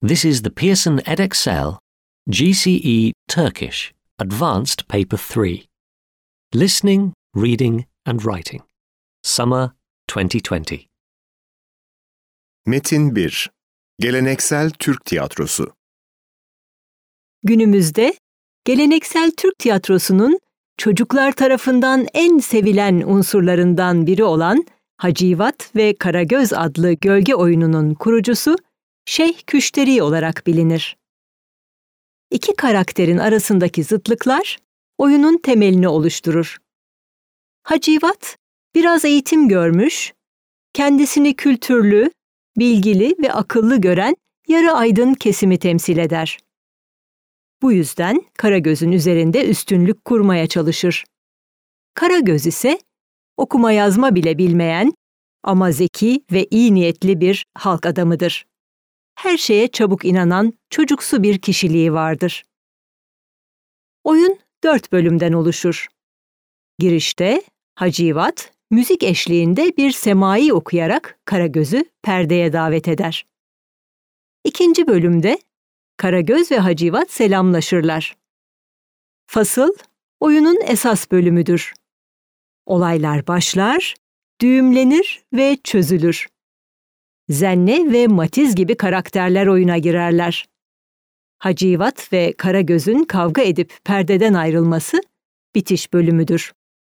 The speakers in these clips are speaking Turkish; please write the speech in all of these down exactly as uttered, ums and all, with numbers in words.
This is the Pearson Edexcel G C E Turkish Advanced Paper three. Listening, Reading and Writing. Summer twenty twenty. Metin bir. Geleneksel Türk Tiyatrosu. Günümüzde geleneksel Türk tiyatrosunun çocuklar tarafından en sevilen unsurlarından biri olan Hacivat ve Karagöz adlı gölge oyununun kurucusu Şeyh Küşteri olarak bilinir. İki karakterin arasındaki zıtlıklar oyunun temelini oluşturur. Hacivat, biraz eğitim görmüş, kendisini kültürlü, bilgili ve akıllı gören yarı aydın kesimi temsil eder. Bu yüzden Karagöz'ün üzerinde üstünlük kurmaya çalışır. Karagöz ise okuma yazma bile bilmeyen ama zeki ve iyi niyetli bir halk adamıdır. Her şeye çabuk inanan çocuksu bir kişiliği vardır. Oyun dört bölümden oluşur. Girişte Hacivat, müzik eşliğinde bir semai okuyarak Karagöz'ü perdeye davet eder. İkinci bölümde Karagöz ve Hacivat selamlaşırlar. Fasıl, oyunun esas bölümüdür. Olaylar başlar, düğümlenir ve çözülür. Zenne ve Matiz gibi karakterler oyuna girerler. Hacivat ve Karagöz'ün kavga edip perdeden ayrılması bitiş bölümüdür.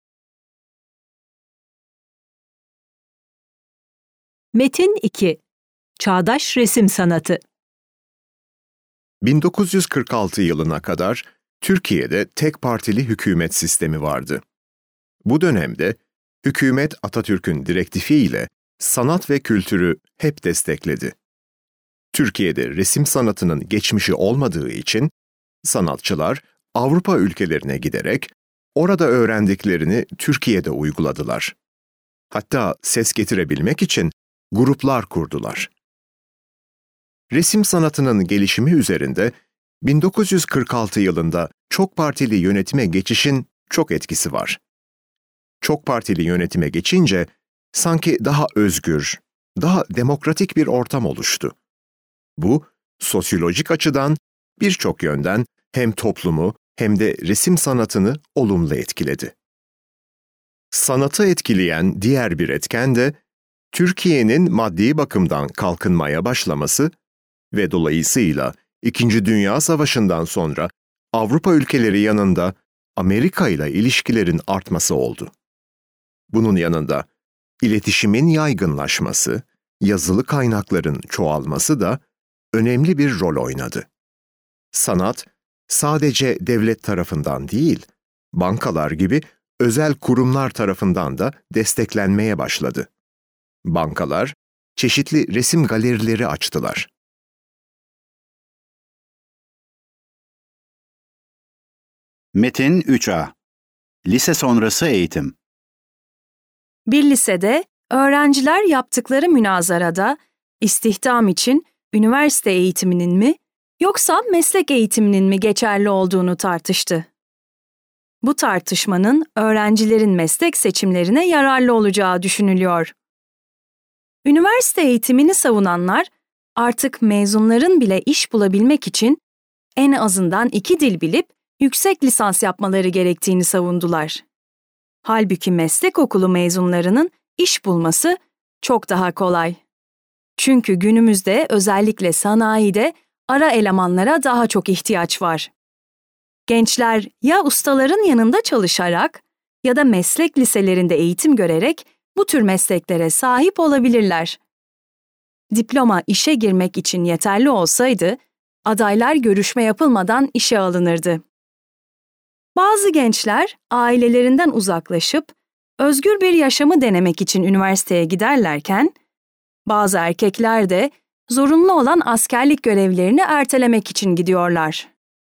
Metin iki. Çağdaş Resim Sanatı. bin dokuz yüz kırk altı yılına kadar Türkiye'de tek partili hükümet sistemi vardı. Bu dönemde hükümet Atatürk'ün direktifiyle sanat ve kültürü hep destekledi. Türkiye'de resim sanatının geçmişi olmadığı için sanatçılar Avrupa ülkelerine giderek orada öğrendiklerini Türkiye'de uyguladılar. Hatta ses getirebilmek için gruplar kurdular. Resim sanatının gelişimi üzerinde bin dokuz yüz kırk altı yılında çok partili yönetime geçişin çok etkisi var. Çok partili yönetime geçince sanki daha özgür, daha demokratik bir ortam oluştu. Bu, sosyolojik açıdan birçok yönden hem toplumu hem de resim sanatını olumlu etkiledi. Sanatı etkileyen diğer bir etken de Türkiye'nin maddi bakımdan kalkınmaya başlaması ve dolayısıyla İkinci Dünya Savaşı'ndan sonra Avrupa ülkeleri yanında Amerika ile ilişkilerin artması oldu. Bunun yanında iletişimin yaygınlaşması, yazılı kaynakların çoğalması da önemli bir rol oynadı. Sanat, sadece devlet tarafından değil, bankalar gibi özel kurumlar tarafından da desteklenmeye başladı. Bankalar, çeşitli resim galerileri açtılar. Metin üç A. Lise sonrası eğitim. Bir lisede öğrenciler yaptıkları münazarada istihdam için üniversite eğitiminin mi yoksa meslek eğitiminin mi geçerli olduğunu tartıştı. Bu tartışmanın öğrencilerin meslek seçimlerine yararlı olacağı düşünülüyor. Üniversite eğitimini savunanlar artık mezunların bile iş bulabilmek için en azından iki dil bilip yüksek lisans yapmaları gerektiğini savundular. Halbuki meslek okulu mezunlarının iş bulması çok daha kolay. Çünkü günümüzde özellikle sanayide ara elemanlara daha çok ihtiyaç var. Gençler ya ustaların yanında çalışarak ya da meslek liselerinde eğitim görerek bu tür mesleklere sahip olabilirler. Diploma işe girmek için yeterli olsaydı, adaylar görüşme yapılmadan işe alınırdı. Bazı gençler ailelerinden uzaklaşıp özgür bir yaşamı denemek için üniversiteye giderlerken, bazı erkekler de zorunlu olan askerlik görevlerini ertelemek için gidiyorlar.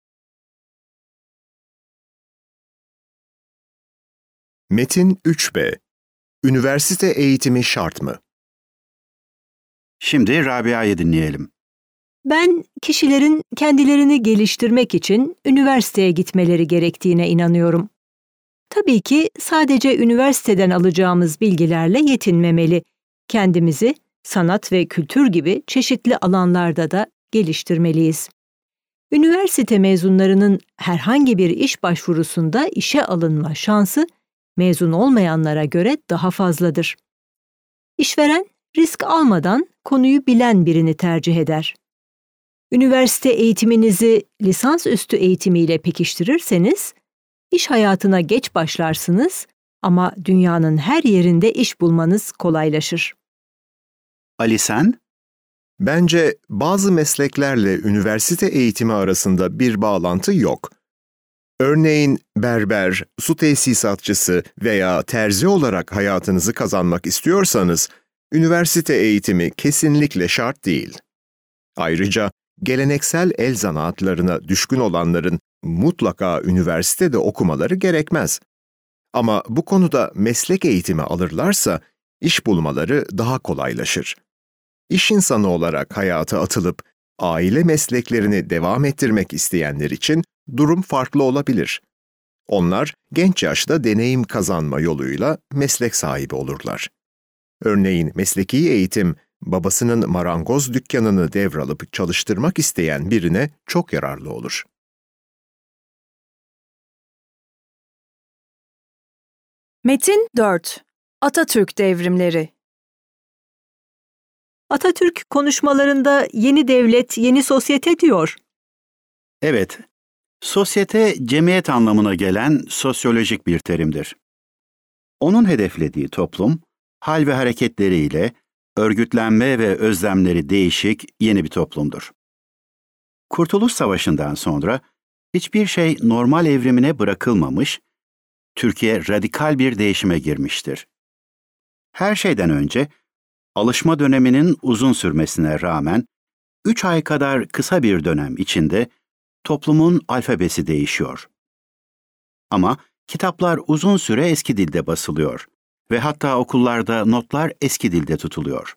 Metin üç B. Üniversite eğitimi şart mı? Şimdi Rabia'yı dinleyelim. Ben kişilerin kendilerini geliştirmek için üniversiteye gitmeleri gerektiğine inanıyorum. Tabii ki sadece üniversiteden alacağımız bilgilerle yetinmemeli. Kendimizi sanat ve kültür gibi çeşitli alanlarda da geliştirmeliyiz. Üniversite mezunlarının herhangi bir iş başvurusunda işe alınma şansı mezun olmayanlara göre daha fazladır. İşveren risk almadan konuyu bilen birini tercih eder. Üniversite eğitiminizi lisansüstü eğitimiyle pekiştirirseniz, iş hayatına geç başlarsınız ama dünyanın her yerinde iş bulmanız kolaylaşır. Ali sen? Bence bazı mesleklerle üniversite eğitimi arasında bir bağlantı yok. Örneğin berber, su tesisatçısı veya terzi olarak hayatınızı kazanmak istiyorsanız, üniversite eğitimi kesinlikle şart değil. Ayrıca geleneksel el zanaatlarına düşkün olanların mutlaka üniversitede okumaları gerekmez. Ama bu konuda meslek eğitimi alırlarsa, iş bulmaları daha kolaylaşır. İş insanı olarak hayata atılıp, aile mesleklerini devam ettirmek isteyenler için durum farklı olabilir. Onlar genç yaşta deneyim kazanma yoluyla meslek sahibi olurlar. Örneğin mesleki eğitim, babasının marangoz dükkanını devralıp çalıştırmak isteyen birine çok yararlı olur. Metin dört. Atatürk devrimleri. Atatürk konuşmalarında yeni devlet, yeni sosyete diyor. Evet, sosyete cemiyet anlamına gelen sosyolojik bir terimdir. Onun hedeflediği toplum, hal ve hareketleriyle örgütlenme ve özlemleri değişik yeni bir toplumdur. Kurtuluş Savaşı'ndan sonra hiçbir şey normal evrimine bırakılmamış, Türkiye radikal bir değişime girmiştir. Her şeyden önce, alışma döneminin uzun sürmesine rağmen, üç ay kadar kısa bir dönem içinde toplumun alfabesi değişiyor. Ama kitaplar uzun süre eski dilde basılıyor ve hatta okullarda notlar eski dilde tutuluyor.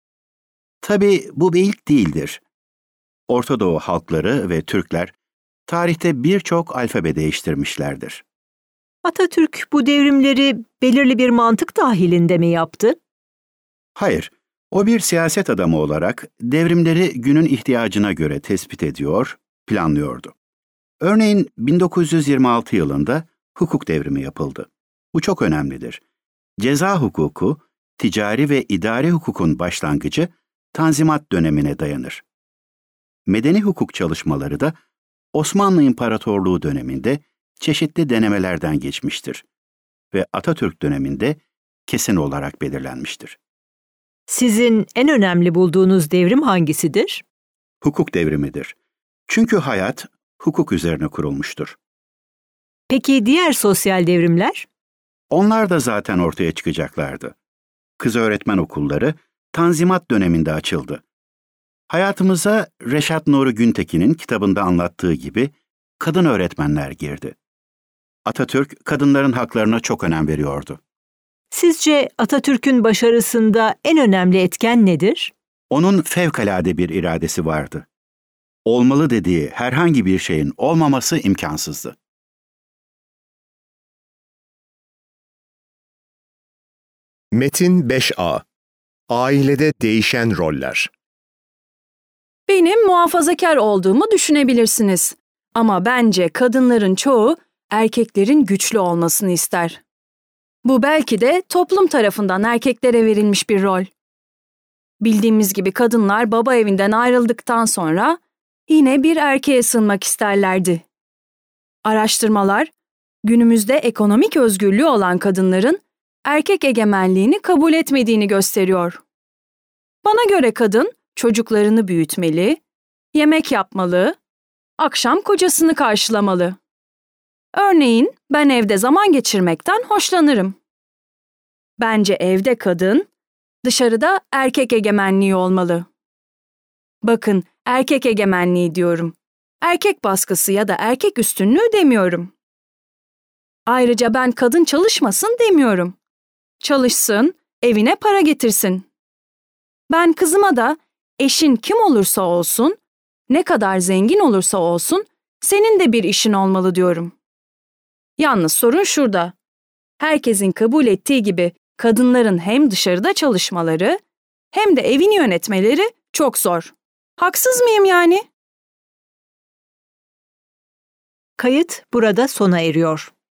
Tabii bu bir ilk değildir. Orta Doğu halkları ve Türkler tarihte birçok alfabe değiştirmişlerdir. Atatürk bu devrimleri belirli bir mantık dahilinde mi yaptı? Hayır, o bir siyaset adamı olarak devrimleri günün ihtiyacına göre tespit ediyor, planlıyordu. Örneğin bin dokuz yüz yirmi altı yılında hukuk devrimi yapıldı. Bu çok önemlidir. Ceza hukuku, ticari ve idari hukukun başlangıcı Tanzimat dönemine dayanır. Medeni hukuk çalışmaları da Osmanlı İmparatorluğu döneminde çeşitli denemelerden geçmiştir ve Atatürk döneminde kesin olarak belirlenmiştir. Sizin en önemli bulduğunuz devrim hangisidir? Hukuk devrimidir. Çünkü hayat hukuk üzerine kurulmuştur. Peki diğer sosyal devrimler? Onlar da zaten ortaya çıkacaklardı. Kız öğretmen okulları Tanzimat döneminde açıldı. Hayatımıza Reşat Nuri Güntekin'in kitabında anlattığı gibi kadın öğretmenler girdi. Atatürk kadınların haklarına çok önem veriyordu. Sizce Atatürk'ün başarısında en önemli etken nedir? Onun fevkalade bir iradesi vardı. Olmalı dediği herhangi bir şeyin olmaması imkansızdı. Metin beş A. Ailede değişen roller. Benim muhafazakar olduğumu düşünebilirsiniz. Ama bence kadınların çoğu erkeklerin güçlü olmasını ister. Bu belki de toplum tarafından erkeklere verilmiş bir rol. Bildiğimiz gibi kadınlar baba evinden ayrıldıktan sonra yine bir erkeğe sığınmak isterlerdi. Araştırmalar, günümüzde ekonomik özgürlüğü olan kadınların erkek egemenliğini kabul etmediğini gösteriyor. Bana göre kadın çocuklarını büyütmeli, yemek yapmalı, akşam kocasını karşılamalı. Örneğin ben evde zaman geçirmekten hoşlanırım. Bence evde kadın, dışarıda erkek egemenliği olmalı. Bakın, erkek egemenliği diyorum. Erkek baskısı ya da erkek üstünlüğü demiyorum. Ayrıca ben kadın çalışmasın demiyorum. Çalışsın, evine para getirsin. Ben kızıma da eşin kim olursa olsun, ne kadar zengin olursa olsun, senin de bir işin olmalı diyorum. Yalnız sorun şurada. Herkesin kabul ettiği gibi kadınların hem dışarıda çalışmaları hem de evini yönetmeleri çok zor. Haksız mıyım yani? Kayıt burada sona eriyor.